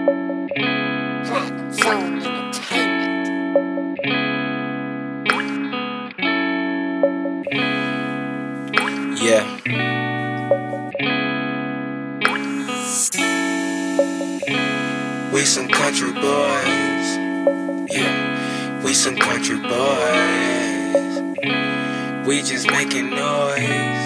Black Zone Entertainment. Yeah. We some country boys. Yeah. We some country boys. We just making noise.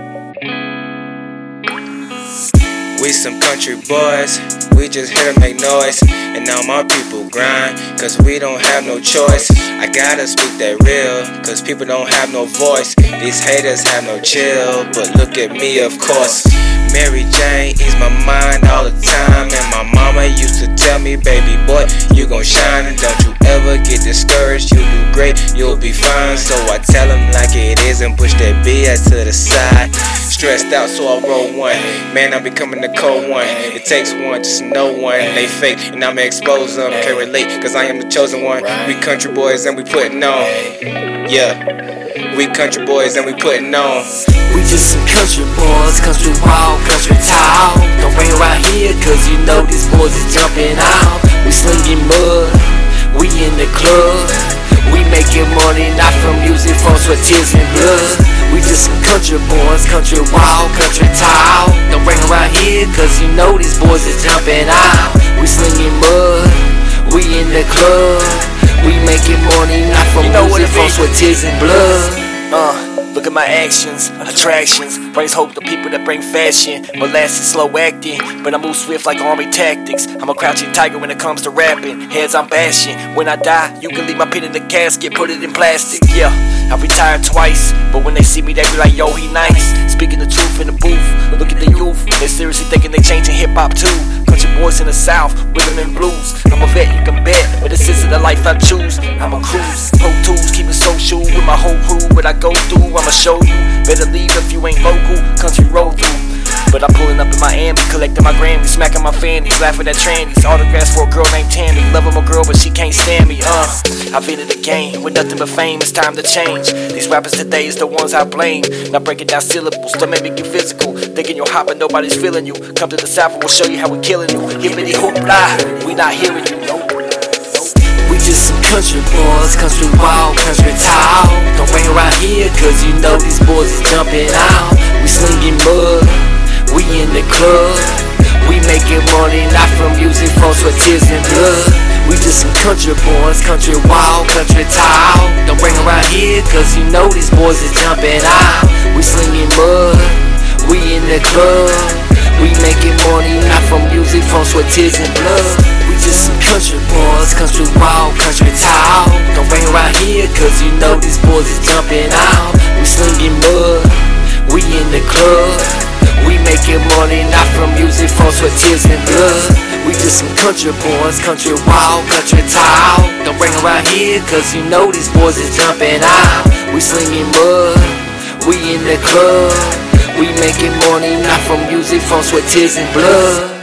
We some country boys, we just here to make noise. And now my people grind, cause we don't have no choice. I gotta speak that real, cause people don't have no voice. These haters have no chill, but look at me of course. Mary Jane ease my mind all the time. And my mama used to tell me, baby boy, you gon' shine. And don't you ever get discouraged, you do great, you'll be fine. So I tell them like it is and push that BS to the side. Stressed out, so I roll one. Man, I'm becoming the cold one. It takes one, just no one. They fake, and I'ma expose them. Can't relate, cause I am the chosen one. We country boys and we putting on. Yeah, we country boys and we putting on. We just some country boys, country wild, country tall. Don't bring around here, cause you know these boys is jumping out. We slinging mud, we in the club. We making money, not from music, from sweat, tears, and blood. We just some country boys, country wild, country tall. Don't bring around here, cause you know these boys is jumping out. We slinging mud, we in the club. We making money, not from music, from sweat, tears, and blood. Look at my actions, attractions, brings hope to people that bring fashion. Molasses, slow acting, but I move swift like army tactics. I'm a crouching tiger when it comes to rapping. Heads I'm bashing. When I die, you can leave my pin in the casket, put it in plastic. Yeah, I retired twice, but when they see me, they be like, yo, he nice. Speaking the truth in the booth, look at the youth. They seriously thinking they changing hip hop too. Country boys in the South, rhythm and blues. I'm a vet, you can bet, but this isn't the life I choose. I'm a cruise, Pro Tools, keep it social with my whole crew. What I go through, I'ma show you. Better leave if you ain't local, country road through. But I'm pulling up in Miami, collecting my Grammys, smacking my fannies, laughing at trannies. Autographs for a girl named Tammy, loving my girl but she can't stand me. I've been in the game with nothing but fame, it's time to change. These rappers today is the ones I blame. Not breaking down syllables, don't make me get physical. Thinking you're hot but nobody's feeling you. Come to the South and we'll show you how we're killing you. Hippity hoopla, we not hearing you, no. We just some country boys, country wild, country tall. Don't bring around here, cause you know these boys is jumping out. We slinging mud, we in the club. We making money, not from music, from sweat, tears, and blood. We just some country boys, country wild, country tall. Don't bring around here, cause you know these boys is jumping out. We slinging mud, we in the club. We making money, not from music, from sweat, tears, and blood. We just some country boys, country wild, country tall. Don't bring around here, cause you know these boys is jumping out. We slinging mud, we in the club. We making money, not from music, from sweat, tears, and blood. We just some country boys, country wild, country tall. Don't bring around here, cause you know these boys is jumping out. We slinging mud, we in the club. We making money, not from music, from sweat, tears, and blood.